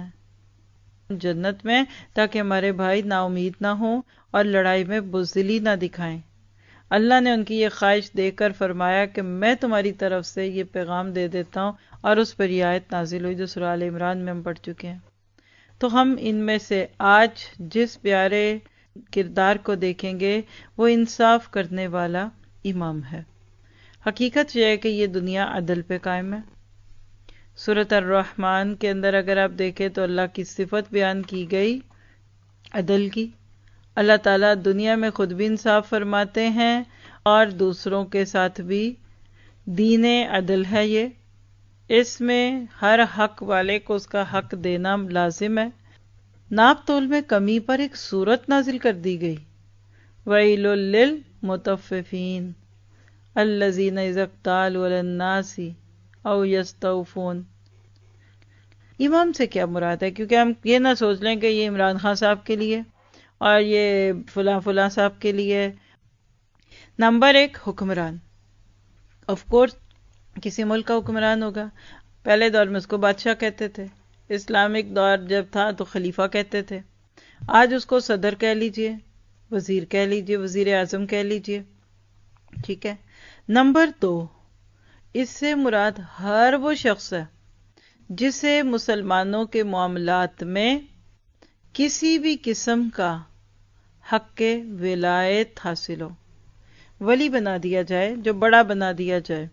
جنت میں، تاکہ ہمارے بھائی نا امید نہ ہوں اور لڑائی میں بزدلی نہ دکھائیں. اللہ نے ان کی یہ خواہش دیکھ کر فرمایا کہ میں تمہاری طرف سے یہ پیغام دے دیتا ہوں، اور اس پر یہ آیت نازل ہوئی جو سورہ آل عمران میں ہم پڑھ چکے ہیں۔ تو ہم ان میں سے آج جس پیارے کردار کو دیکھیں گے وہ انصاف کرنے والا امام ہے۔ حقیقت یہ ہے کہ یہ دنیا عدل پہ قائم ہے۔ سورۃ الرحمن کے اندر اگر آپ دیکھیں تو اللہ کی صفت بیان کی گئی عدل کی۔ اللہ تعالیٰ دنیا میں خود بھی انصاف فرماتے ہیں اور دوسروں کے ساتھ بھی۔ دین عدل ہے یہ، اس میں ہر حق والے کو اس کا حق دینا لازم ہے۔ ناپ تول میں کمی پر ایک سورت نازل کر دی گئی، وَيْلٌ لِّلْمُطَفِّفِينَ الَّذِينَ إِذَا اكْتَالُوا عَلَى النَّاسِ أَوْ يَسْتَوْفُونَ۔ امام سے کیا مراد ہے؟ کیونکہ ہم یہ نہ سوچ لیں کہ یہ عمران خان صاحب کے لیے اور یہ فلاں فلاں صاحب کے لیے۔ نمبر ایک، حکمران۔ آف کورس کسی ملک کا حکمران ہوگا، پہلے دور میں اس کو بادشاہ کہتے تھے، اسلامک دور جب تھا تو خلیفہ کہتے تھے، آج اس کو صدر کہہ لیجئے، وزیر کہہ لیجئے، وزیر اعظم کہہ لیجئے، ٹھیک ہے۔ نمبر دو، اس سے مراد ہر وہ شخص ہے جسے مسلمانوں کے معاملات میں کسی بھی قسم کا حق ولایت حاصل ہو، ولی بنا دیا جائے، جو بڑا بنا دیا جائے۔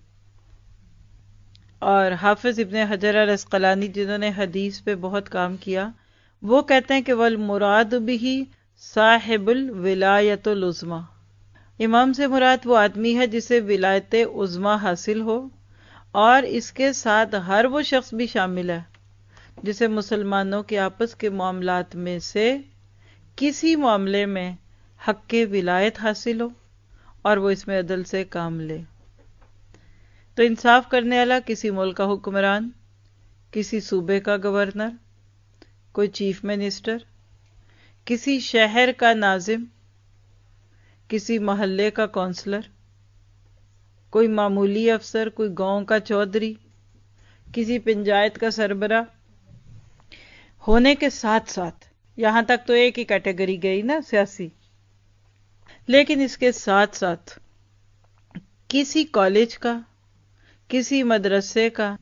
اور حافظ ابن حجر العسقلانی جنہوں نے حدیث پہ بہت کام کیا، وہ کہتے ہیں کہ والمراد بہ صاحب الولایت العظمی، امام سے مراد وہ آدمی ہے جسے ولایت عظمی حاصل ہو، اور اس کے ساتھ ہر وہ شخص بھی شامل ہے جسے مسلمانوں کے آپس کے معاملات میں سے کسی معاملے میں حق ولایت حاصل ہو اور وہ اس میں عدل سے کام لے۔ تو انصاف کرنے والا کسی ملک کا حکمران، کسی صوبے کا گورنر، کوئی چیف منسٹر، کسی شہر کا ناظم، کسی محلے کا کونسلر، کوئی معمولی افسر، کوئی گاؤں کا چودھری، کسی پنچایت کا سربراہ ہونے کے ساتھ ساتھ، یہاں تک تو ایک ہی کیٹیگری گئی نا سیاسی، لیکن اس کے ساتھ ساتھ کسی کالج کا، کسی مدرسے کا،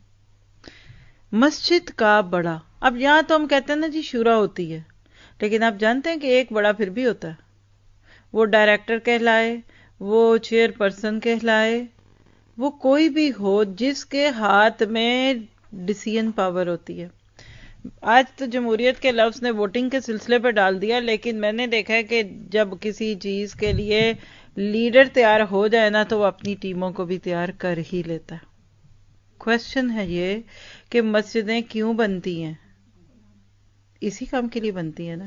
مسجد کا بڑا۔ اب یہاں تو ہم کہتے ہیں نا جی شورا ہوتی ہے، لیکن آپ جانتے ہیں کہ ایک بڑا پھر بھی ہوتا ہے، وہ ڈائریکٹر کہلائے، وہ چیئر پرسن کہلائے، وہ کوئی بھی ہو جس کے ہاتھ میں ڈیسیژن پاور ہوتی ہے۔ آج تو جمہوریت کے لفظ نے ووٹنگ کے سلسلے پر ڈال دیا، لیکن میں نے دیکھا ہے کہ جب کسی چیز کے لیے لیڈر تیار ہو جائے نا تو وہ اپنی ٹیموں کو بھی تیار کر ہی لیتا ہے۔ کوشچن ہے یہ کہ مسجدیں کیوں بنتی ہیں؟ اسی کام کے لیے بنتی ہیں نا۔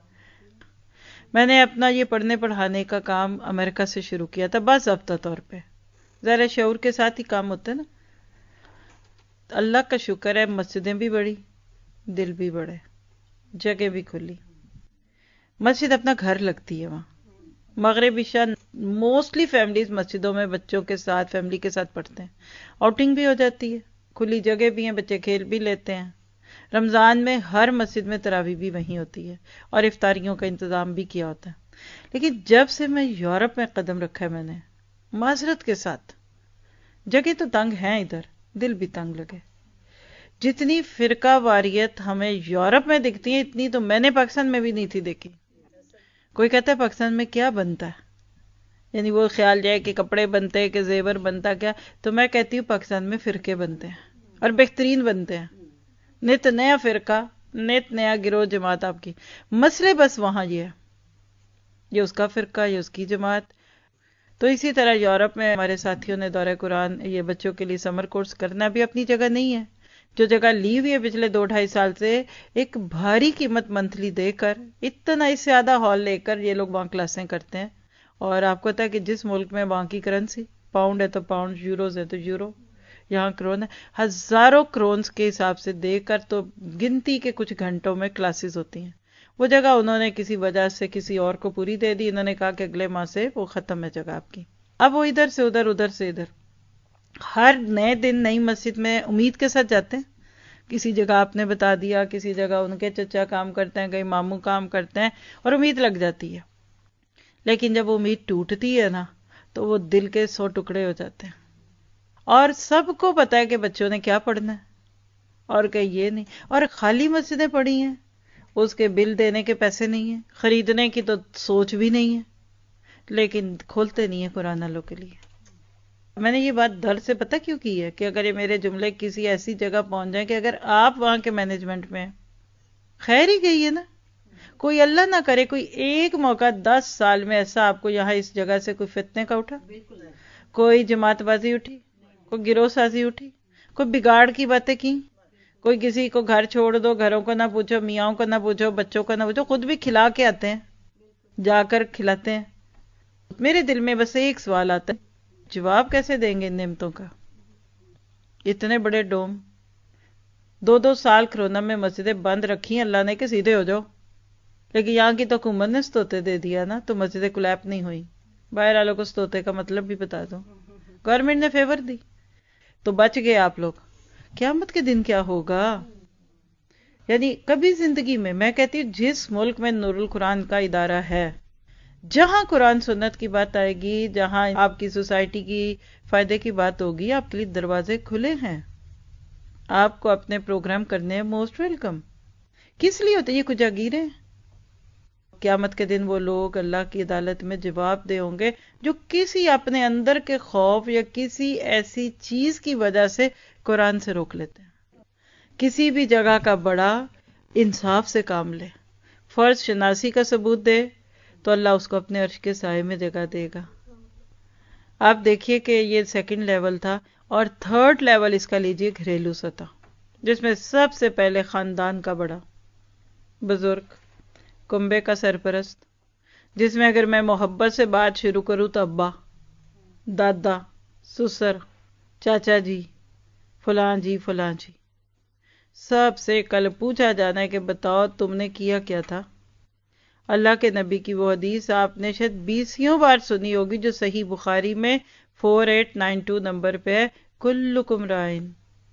میں نے اپنا یہ پڑھنے پڑھانے کا کام امریکہ سے شروع کیا تھا باضابطہ طور پہ، ذرا شعور کے ساتھ ہی کام ہوتا ہے نا۔ اللہ کا شکر ہے مسجدیں بھی بڑی، دل بھی بڑے، جگہ بھی کھلی، مسجد اپنا گھر لگتی ہے وہاں۔ مغرب عشاء موسٹلی فیملیز مسجدوں میں بچوں کے ساتھ، فیملی کے ساتھ پڑھتے ہیں، آؤٹنگ بھی ہو جاتی ہے، کھلی جگہ بھی ہیں، بچے کھیل بھی لیتے ہیں۔ رمضان میں ہر مسجد میں تراویح بھی وہیں ہوتی ہے اور افطاریوں کا انتظام بھی کیا ہوتا ہے۔ لیکن جب سے میں یورپ میں قدم رکھا ہے میں نے، معذرت کے ساتھ، جگہ تو تنگ ہیں ادھر، دل بھی تنگ لگے۔ جتنی فرقہ واریت ہمیں یورپ میں دکھتی ہے اتنی تو میں نے پاکستان میں بھی نہیں تھی دیکھی۔ کوئی کہتا ہے پاکستان میں کیا بنتا ہے، یعنی وہ خیال جائے کہ کپڑے بنتے ہیں کہ زیور بنتا کیا، تو میں کہتی ہوں پاکستان میں فرقے بنتے ہیں اور بہترین بنتے ہیں، نت نیا فرقہ، نت نیا گروہ جماعت آپ کی۔ مسئلے بس وہاں یہ ہے، یہ اس کا فرقہ، یہ اس کی جماعت۔ تو اسی طرح یورپ میں ہمارے ساتھیوں نے دورہ قرآن یہ بچوں کے لیے سمر کورس کرنا بھی اپنی جگہ نہیں ہے، جو جگہ لی ہوئی ہے پچھلے دو ڈھائی سال سے، ایک بھاری قیمت منتھلی دے کر، اتنا اس سے زیادہ ہال لے کر یہ لوگ وہاں کلاسیں کرتے ہیں۔ اور آپ کو پتا ہے کہ جس ملک میں وہاں کی کرنسی پاؤنڈ ہے تو پاؤنڈ، یوروز ہے تو یورو، یہاں کرون ہے، ہزاروں کرونز کے حساب سے دے کر تو گنتی کے کچھ گھنٹوں میں کلاسز ہوتی ہیں۔ وہ جگہ انہوں نے کسی وجہ سے کسی اور کو پوری دے دی، انہوں نے کہا کہ اگلے ماہ سے وہ ختم ہے جگہ آپ کی۔ اب وہ ادھر سے ادھر، ادھر سے ادھر، ہر نئے دن نئی مسجد میں امید کے ساتھ جاتے ہیں۔ کسی جگہ آپ نے بتا دیا، کسی جگہ ان کے چچا کام کرتے ہیں، کہیں ماموں کام کرتے ہیں، اور امید لگ جاتی ہے۔ لیکن جب امید ٹوٹتی ہے نا تو وہ دل کے سو ٹکڑے ہو جاتے ہیں. اور سب کو پتا ہے کہ بچوں نے کیا پڑھنا ہے اور کہ یہ نہیں. اور خالی مسجدیں پڑی ہیں، اس کے بل دینے کے پیسے نہیں ہیں، خریدنے کی تو سوچ بھی نہیں ہے، لیکن کھولتے نہیں ہیں قرآن والوں کے لیے. میں نے یہ بات ڈر سے پتہ کیوں کی ہے کہ اگر یہ میرے جملے کسی ایسی جگہ پہنچ جائیں کہ اگر آپ وہاں کے مینجمنٹ میں ہیں، خیر ہی گئی ہے نا. کوئی اللہ نہ کرے کوئی ایک موقع دس سال میں ایسا آپ کو یہاں اس جگہ سے کوئی فتنے کا اٹھا، کوئی جماعت بازی اٹھی، کوئی گروہ سازی اٹھی، کوئی بگاڑ کی باتیں کی، کوئی کسی کو گھر چھوڑ دو، گھروں کو نہ پوچھو، میاں کو نہ پوچھو، بچوں کو نہ پوچھو، خود بھی کھلا کے آتے ہیں، جا کر کھلاتے ہیں. میرے دل میں بس ایک سوال آتا ہے، جواب کیسے دیں گے ان نعمتوں کا؟ اتنے بڑے ڈوم، دو دو سال کرونا میں مسجدیں بند رکھی اللہ نے کہ سیدھے ہو جاؤ، لیکن یہاں کی تو حکومت نے ستوتے دے دیا نا، تو مسجدیں کولیپ نہیں ہوئی. باہر والوں کو ستوتے کا مطلب بھی بتا دو، گورنمنٹ نے فیور دی تو بچ گئے آپ لوگ. قیامت کے دن کیا ہوگا؟ یعنی کبھی زندگی میں، میں کہتی ہوں جس ملک میں نور القرآن کا ادارہ ہے، جہاں قرآن سنت کی بات آئے گی، جہاں آپ کی سوسائٹی کی فائدے کی بات ہوگی، آپ کے لیے دروازے کھلے ہیں، آپ کو اپنے پروگرام کرنے ہیں، موسٹ ویلکم. کس لیے ہوتے یہ کچھ جاگیریں؟ قیامت کے دن وہ لوگ اللہ کی عدالت میں جواب دے ہوں گے جو کسی اپنے اندر کے خوف یا کسی ایسی چیز کی وجہ سے قرآن سے روک لیتے ہیں. کسی بھی جگہ کا بڑا انصاف سے کام لے، فرض شناسی کا ثبوت دے تو اللہ اس کو اپنے عرش کے سائے میں جگہ دے گا. آپ دیکھیے کہ یہ سیکنڈ لیول تھا، اور تھرڈ لیول اس کا لیجئے گھریلو سطح، جس میں سب سے پہلے خاندان کا بڑا بزرگ، کنبے کا سرپرست، جس میں اگر میں محبت سے بات شروع کروں تو ابا، دادا، سسر، چاچا جی، فلاں جی، فلاں جی، سب سے کل پوچھا جانا ہے کہ بتاؤ تم نے کیا کیا تھا. اللہ کے نبی کی وہ حدیث آپ نے شاید بیسیوں بار سنی ہوگی جو صحیح بخاری میں four eight nine two number پہ ہے، کلکم رائن،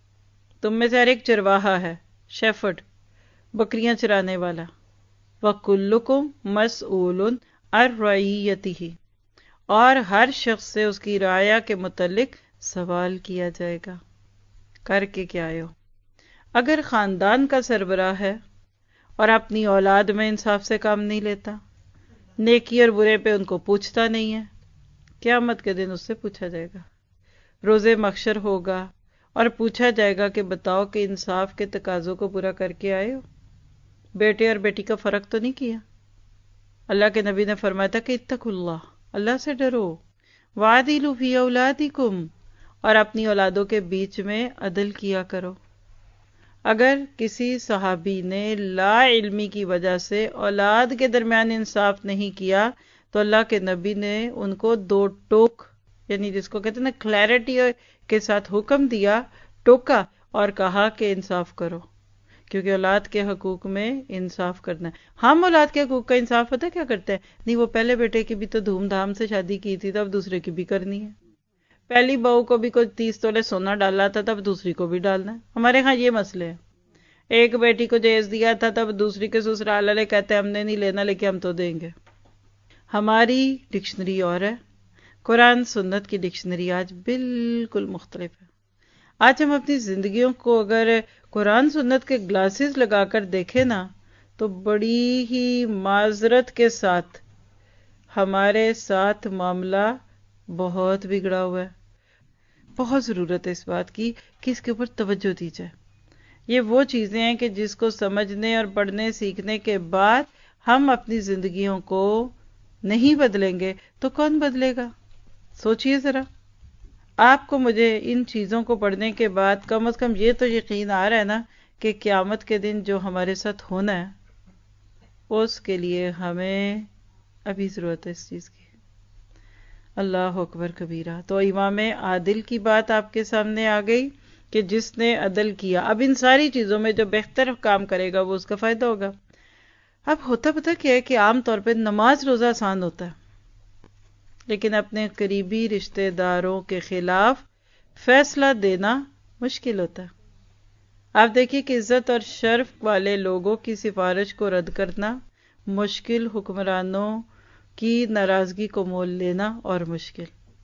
تم میں سے ہر ایک چرواہا ہے، شیفرڈ، بکریاں چرانے والا، وَكُلُّكُمْ مَسْئُولٌ عَنْ رَعِيَّتِهِ، اور ہر شخص سے اس کی رعایا کے متعلق سوال کیا جائے گا، کر کے کیا آئے ہو. اگر خاندان کا سربراہ ہے اور اپنی اولاد میں انصاف سے کام نہیں لیتا، نیکی اور برے پہ ان کو پوچھتا نہیں ہے، قیامت کے دن اس سے پوچھا جائے گا. روز محشر ہوگا اور پوچھا جائے گا کہ بتاؤ کہ انصاف کے تقاضوں کو پورا کر کے آئے ہو، بیٹے اور بیٹی کا فرق تو نہیں کیا. اللہ کے نبی نے فرمایا تھا کہ اتقوا اللہ، اللہ سے ڈرو، وَعْدِلُوا فِي أَوْلَادِكُمْ، اور اپنی اولادوں کے بیچ میں عدل کیا کرو. اگر کسی صحابی نے لا علمی کی وجہ سے اولاد کے درمیان انصاف نہیں کیا تو اللہ کے نبی نے ان کو دو ٹوک، یعنی جس کو کہتے ہیں نا کلیئرٹی کے ساتھ حکم دیا، ٹوکا اور کہا کہ انصاف کرو، کیونکہ اولاد کے حقوق میں انصاف کرنا ہے. ہم اولاد کے حقوق کا انصاف پتہ کیا کرتے ہیں؟ نہیں، وہ پہلے بیٹے کی بھی تو دھوم دھام سے شادی کی تھی، تب دوسرے کی بھی کرنی ہے. پہلی بہو کو بھی کوئی تیس تولے سونا ڈالا تھا، تب دوسری کو بھی ڈالنا ہے. ہمارے ہاں یہ مسئلے ہیں. ایک بیٹی کو جہیز دیا تھا، تب دوسری کے سسرال والے کہتے ہیں ہم نے نہیں لینا لیکن ہم تو دیں گے. ہماری ڈکشنری اور ہے، قرآن سنت کی ڈکشنری آج بالکل مختلف ہے. آج ہم اپنی زندگیوں کو اگر قرآن سنت کے گلاسز لگا کر دیکھیں نا تو بڑی ہی معذرت کے ساتھ ہمارے ساتھ معاملہ بہت بگڑا ہوا ہے. بہت ضرورت ہے اس بات کی کہ اس کے اوپر توجہ دی جائے. یہ وہ چیزیں ہیں کہ جس کو سمجھنے اور پڑھنے سیکھنے کے بعد ہم اپنی زندگیوں کو نہیں بدلیں گے تو کون بدلے گا؟ سوچئے ذرا. آپ کو مجھے ان چیزوں کو پڑھنے کے بعد کم از کم یہ تو یقین آ رہا ہے نا کہ قیامت کے دن جو ہمارے ساتھ ہونا ہے اس کے لیے ہمیں ابھی ضرورت ہے اس چیز کی. اللہ اکبر کبیرہ. تو امام عادل کی بات آپ کے سامنے آ گئی کہ جس نے عدل کیا، اب ان ساری چیزوں میں جو بہتر کام کرے گا وہ اس کا فائدہ ہوگا. اب ہوتا پتہ کیا ہے کہ عام طور پہ نماز روزہ آسان ہوتا ہے، لیکن اپنے قریبی رشتہ داروں کے خلاف فیصلہ دینا مشکل ہوتا ہے. آپ دیکھیے کہ عزت اور شرف والے لوگوں کی سفارش کو رد کرنا مشکل، حکمرانوں کی ناراضگی کو مول لینا اور مشکل.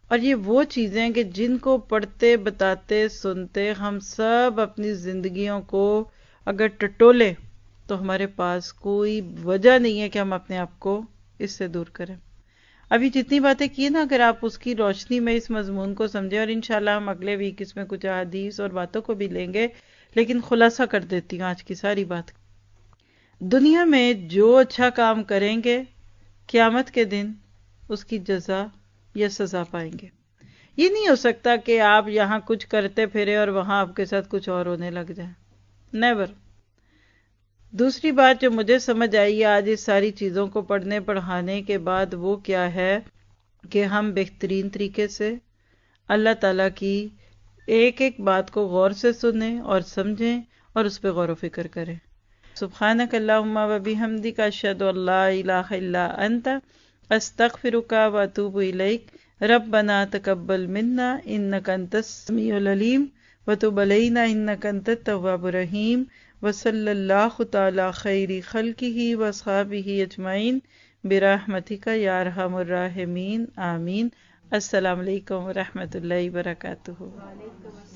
اور یہ وہ چیزیں ہیں کہ جن کو پڑھتے بتاتے سنتے ہم سب اپنی زندگیوں کو اگر ٹٹولے تو ہمارے پاس کوئی وجہ نہیں ہے کہ ہم اپنے آپ کو اس سے دور کریں. ابھی جتنی باتیں کی نا، اگر آپ اس کی روشنی میں اس مضمون کو سمجھیں، اور انشاءاللہ ہم اگلے ویک اس میں کچھ احادیث اور باتوں کو بھی لیں گے، لیکن خلاصہ کر دیتی ہوں آج کی ساری بات. دنیا میں جو اچھا کام کریں گے قیامت کے دن اس کی جزا یا سزا پائیں گے. یہ نہیں ہو سکتا کہ آپ یہاں کچھ کرتے پھرے اور وہاں آپ کے ساتھ کچھ اور ہونے لگ جائے. نیور. دوسری بات جو مجھے سمجھ آئی آج اس ساری چیزوں کو پڑھنے پڑھانے کے بعد وہ کیا ہے کہ ہم بہترین طریقے سے اللہ تعالیٰ کی ایک ایک بات کو غور سے سنیں اور سمجھیں اور اس پہ غور و فکر کریں. سبحانک اللہم و بحمدک اشہد ان لا الہ الا انت استغفرک و اتوب الیک. ربنا تقبل منا انک انت السمیع العلیم وتب علینا انک انت التواب الرحیم. وصلی اللہ تعالی خیر خلقہ واصحابہ اجمعین برحمتک یا ارحم الراحمین. آمین. السلام علیکم ورحمۃ اللہ وبرکاتہ.